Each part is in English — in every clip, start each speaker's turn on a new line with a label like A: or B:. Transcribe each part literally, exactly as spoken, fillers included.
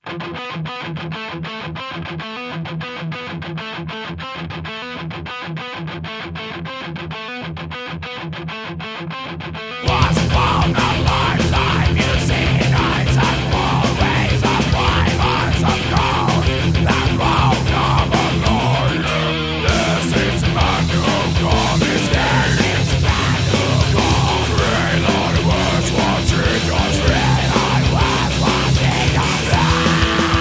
A: Was found a lifetime you see nights and always a fibers of gold that round of a lawyer. This is man who come his day. This is man who come. Real I was watching your friend. I was watching your friend.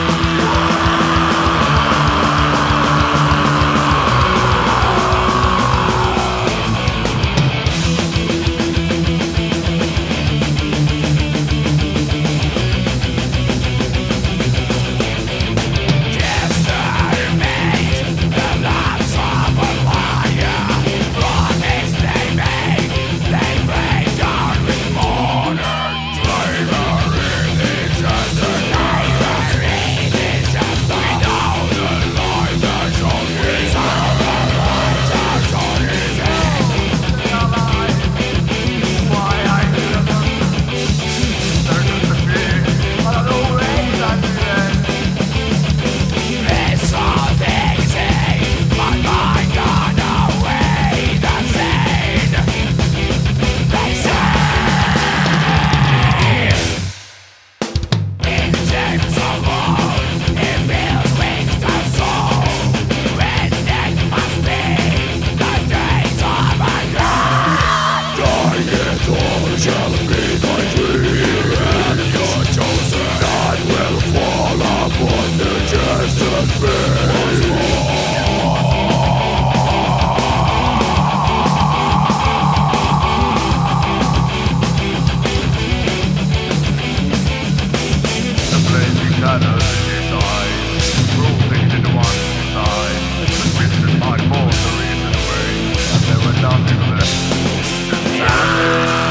A: Shall be thy dream, and your chosen God will fall upon the just and fair.
B: The blazing shadows in his eyes, rolling into one side, twisted my force to reason away, and there were nothing left to stand.